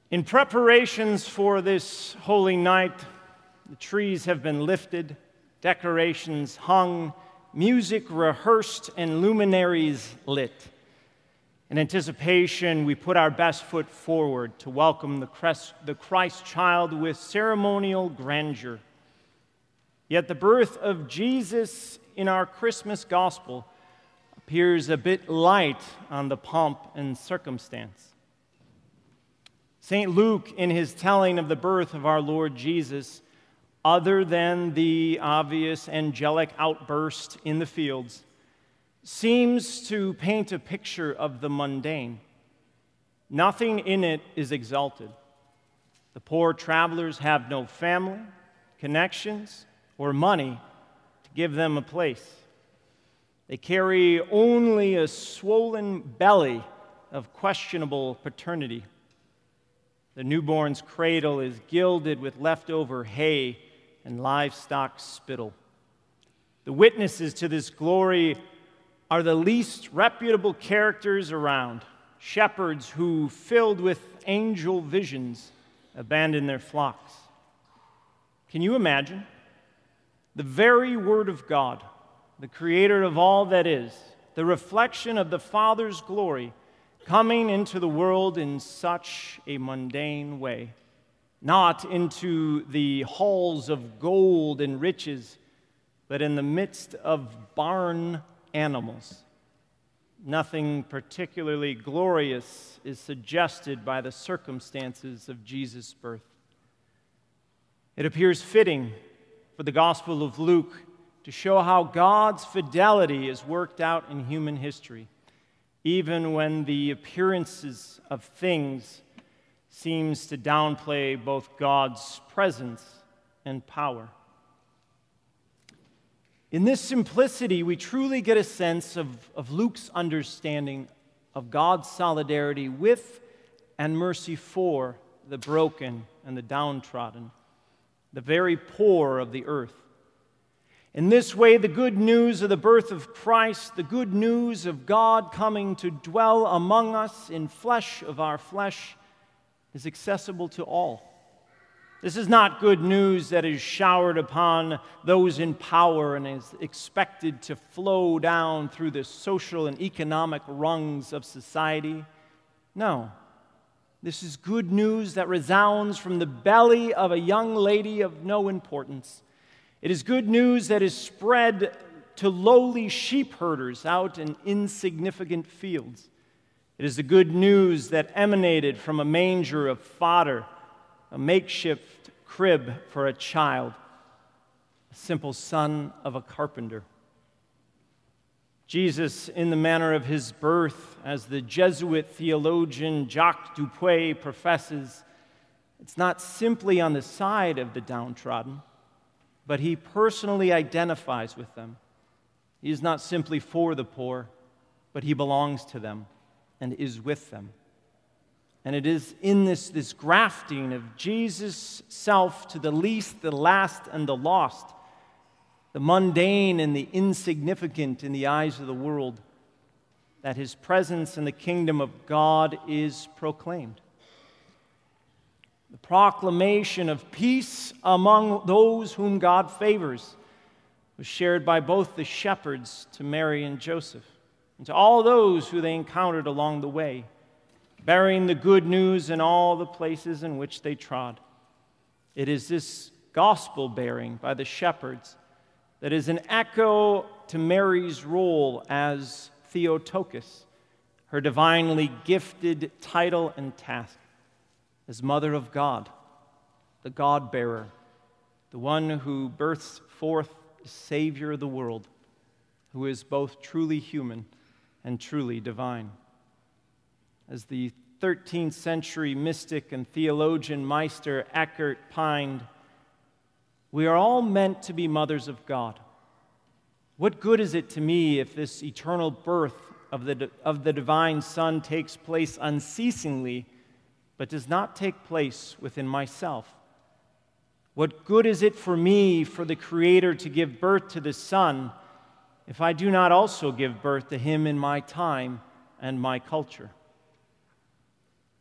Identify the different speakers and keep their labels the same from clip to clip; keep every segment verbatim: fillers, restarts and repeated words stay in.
Speaker 1: In preparations for this holy night, the trees have been lifted, decorations hung, music rehearsed, and luminaries lit. In anticipation, we put our best foot forward to welcome the Christ, the Christ child with ceremonial grandeur. Yet the birth of Jesus in our Christmas gospel appears a bit light on the pomp and circumstance. Saint Luke, in his telling of the birth of our Lord Jesus, other than the obvious angelic outburst in the fields, seems to paint a picture of the mundane. Nothing in it is exalted. The poor travelers have no family, connections, or money to give them a place. They carry only a swollen belly of questionable paternity. The newborn's cradle is gilded with leftover hay and livestock spittle. The witnesses to this glory are the least reputable characters around, shepherds who, filled with angel visions, abandon their flocks. Can you imagine? The very Word of God, the Creator of all that is, the reflection of the Father's glory, coming into the world in such a mundane way, not into the halls of gold and riches, but in the midst of barn animals. Nothing particularly glorious is suggested by the circumstances of Jesus' birth. It appears fitting for the Gospel of Luke to show how God's fidelity is worked out in human history, even when the appearances of things seems to downplay both God's presence and power. In this simplicity, we truly get a sense of, of Luke's understanding of God's solidarity with and mercy for the broken and the downtrodden, the very poor of the earth. In this way, the good news of the birth of Christ, the good news of God coming to dwell among us in flesh of our flesh, is accessible to all. This is not good news that is showered upon those in power and is expected to flow down through the social and economic rungs of society. No, this is good news that resounds from the belly of a young lady of no importance. It is good news that is spread to lowly sheep herders out in insignificant fields. It is the good news that emanated from a manger of fodder, a makeshift crib for a child, a simple son of a carpenter. Jesus, in the manner of his birth, as the Jesuit theologian Jacques Dupuy professes, it's not simply on the side of the downtrodden, but he personally identifies with them. He is not simply for the poor, but he belongs to them and is with them. And it is in this, this grafting of Jesus' self to the least, the last, and the lost, the mundane and the insignificant in the eyes of the world, that his presence in the kingdom of God is proclaimed. The proclamation of peace among those whom God favors was shared by both the shepherds to Mary and Joseph, and to all those who they encountered along the way, bearing the good news in all the places in which they trod. It is this gospel bearing by the shepherds that is an echo to Mary's role as Theotokos, her divinely gifted title and task as Mother of God, the God-bearer, the one who births forth the Savior of the world, who is both truly human and truly divine. As the thirteenth century mystic and theologian Meister Eckhart pined, we are all meant to be mothers of God. What good is it to me if this eternal birth of the, of the divine Son takes place unceasingly, but does not take place within myself? What good is it for me, for the Creator, to give birth to the Son, if I do not also give birth to Him in my time and my culture?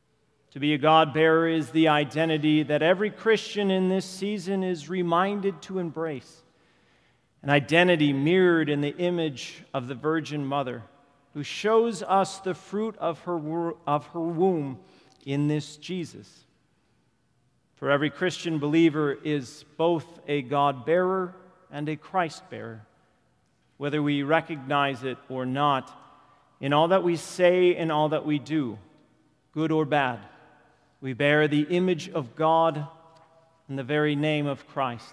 Speaker 1: To be a God-bearer is the identity that every Christian in this season is reminded to embrace, an identity mirrored in the image of the Virgin Mother, who shows us the fruit of her, of her womb in this Jesus. For every Christian believer is both a God-bearer and a Christ-bearer, whether we recognize it or not, in all that we say and all that we do, good or bad. We bear the image of God in the very name of Christ.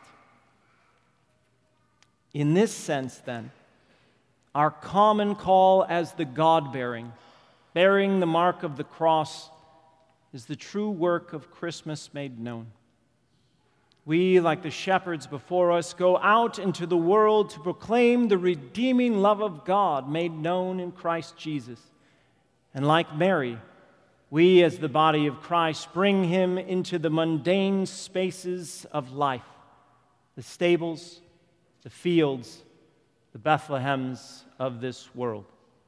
Speaker 1: In this sense, then, our common call as the God-bearing, bearing the mark of the cross, is the true work of Christmas made known. We, like the shepherds before us, go out into the world to proclaim the redeeming love of God made known in Christ Jesus. And like Mary, we, as the body of Christ, bring him into the mundane spaces of life, the stables, the fields, the Bethlehems of this world.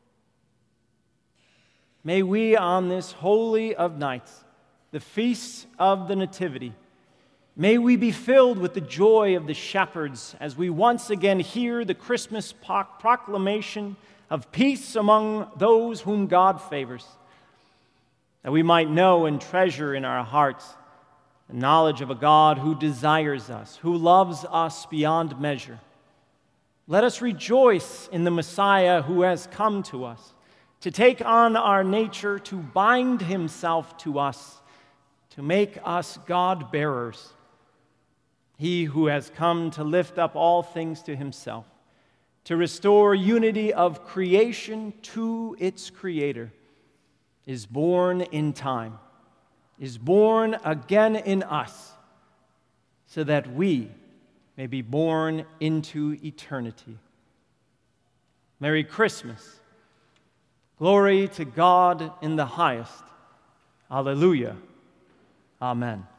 Speaker 1: May we, on this holy of nights, the feast of the Nativity, may we be filled with the joy of the shepherds as we once again hear the Christmas proclamation of peace among those whom God favors, that we might know and treasure in our hearts the knowledge of a God who desires us, who loves us beyond measure. Let us rejoice in the Messiah who has come to us, to take on our nature, to bind himself to us, to make us God-bearers. He who has come to lift up all things to himself, to restore unity of creation to its Creator, is born in time, is born again in us, so that we may be born into eternity. Merry Christmas. Glory to God in the highest. Alleluia. Amen.